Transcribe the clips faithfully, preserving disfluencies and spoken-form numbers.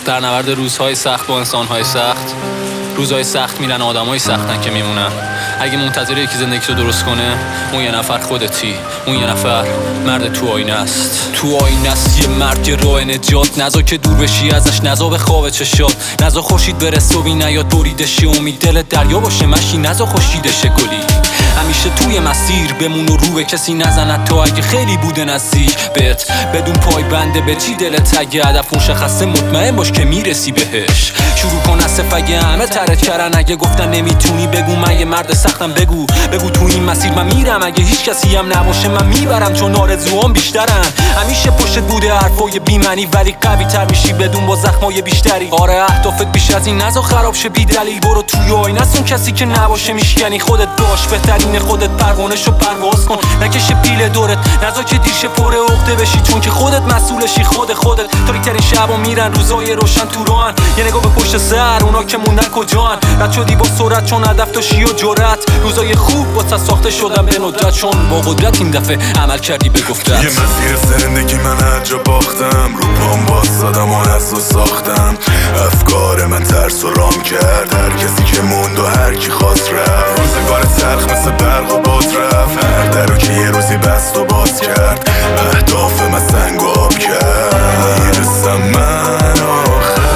در نبرد روزهای سخت با انسانهای سخت، روزهای سخت میرن، آدمای سختن که میمونن. اگه منتظر یکی زندگی رو درست کنه، اون یه نفر خودتی. اون یه نفر مرد تو آینه است. تو آینه است یه مرد، یه راه نجات. نزا که دور بشی ازش، نزا به خواب چشات. نزا خورشید برسه و بی نیاد بریدشی. امید دلت دریا باشه مشی، نزا خورشیدشه گلی. همیشه توی مسیر بمون و رو به کسی نزند تا اگه خیلی بوده نزدیک بهت. بدون پای بنده به چی دلت، اگه هدف مشخصه مطمئن باش که میرسی بهش. شروع کن از صفر، اگه همه ترت کردن، اگه گفتن نمیتونی بگو من یه مرد سختم. بگو بگو تو این مسیر من میرم، اگه هیچ کسی هم نباشه من میبرم، چون آرزوام بیشترن. همیشه پشتت بوده حرفای بی معنی، ولی قوی تر میشی بدون با زخمای بیشتری. آره اهدافت بیش از این نزا خراب شه بی دلیل. برو توی آینه است، اون کسی که نباشه میشکنی. خودت باش بهترین خودت، پروانه‌شو پرواز کن، نکشه پیل دورت. نزا که دیرشه پر عقده بشی، چون که خودت مسئولشی. خود خودت تاریک‌ترین شبا میرن، روزای روشن تو راهن. یه نگاه به پشت سر، اونا که موندن کجان؟ رد شدی با سرعت چون هدف داشتی و جرأت. روزای خوب واسه ساخته شدن به ندرت، چون با قدرت این دفعه عمل کردی به گفتت. یه مسیر زندگی من هر جا باختم، رو پام واسادم و از و ساختم. افکار من ترس و رام کرد، هر کسی که موند و هر کی خواست رفت. روزگار تلخ مثل برق و باد رفت، هر درو که یه روزی بست و باز کرد. اهداف من سنگ و آب کرد، میرسم من آخر،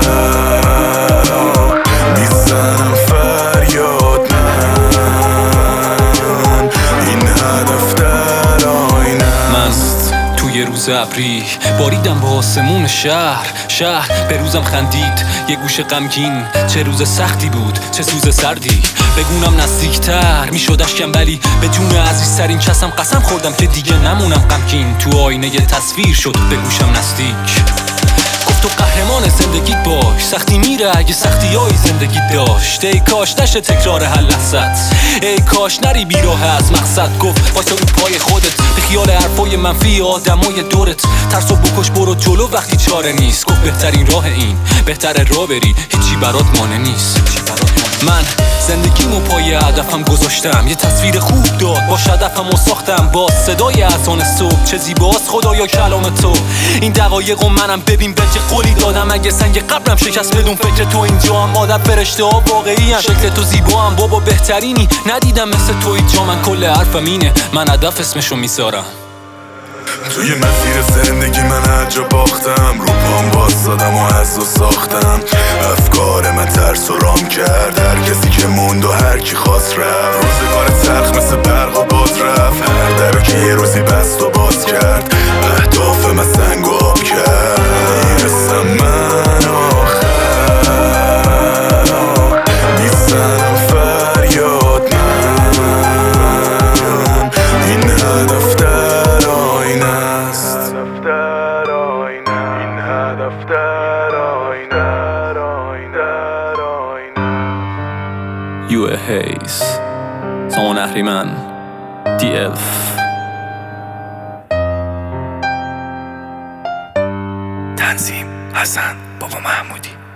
میزنم فریاد من، این هدف در آینه است. توی روز ابری باریدم با آسمون شهر، شهر به روزم خندید یه گوشه غمگین. چه روز سختی بود، چه سوز سردی، بگونم نزدیکتر میشد اشکم، ولی به جون عزیزترین کسم قسم خوردم که دیگه نمونم غمگین. تو آینه یه تصویر شد به گوشم نزدیک، گفت تو قهرمان زندگیت باش، سختی میره اگه سختی های زندگیت داشت. ای کاش نشه تکرار هر لحظت، ای کاش نری بیراه از مقصد. گفت واسه رو پای خودت، به خیال حرفای منفی آدمای دورت. ترسو بکش برو جلو وقتی چاره نیست. گفت بهترین راه این، بهتره راه بری، هیچی برات مانع نیست. من زندگیمو پای هدفم گذاشتم، یه تصویر خوب داد باش هدفمو ساختم. با صدای اذان صبح چه زیباست خدایا کلام تو. این دقایقو منم ببین به چه قولی دادم، اگه سنگ قبرم شکست بدون فکر تو اینجا هم. مادر فرشته ها واقعی هم، شکل تو زیبا هم، بابا بهترینی ندیدم مثل تو اینجا. من کل حرفم اینه، من هدف اسمشو میذارم. توی مسیر زندگی من هر جا باختم، رو پام واسادم و از و ساختم. افکار من ترس و رام کرد، هر کسی که موند و هر کی خواست رفت. روزگار تلخ مثل برق و باد رفت، هر درو که یه روزی بست و باز کرد. اهداف من سنگ و آب کرد، میرسم من آخر، میزنم فریاد من، این هدف در آینه است. این هدف در آینه. یو هیز سامان اهریمن دی الف. تنظیم حسن بابا محمودی.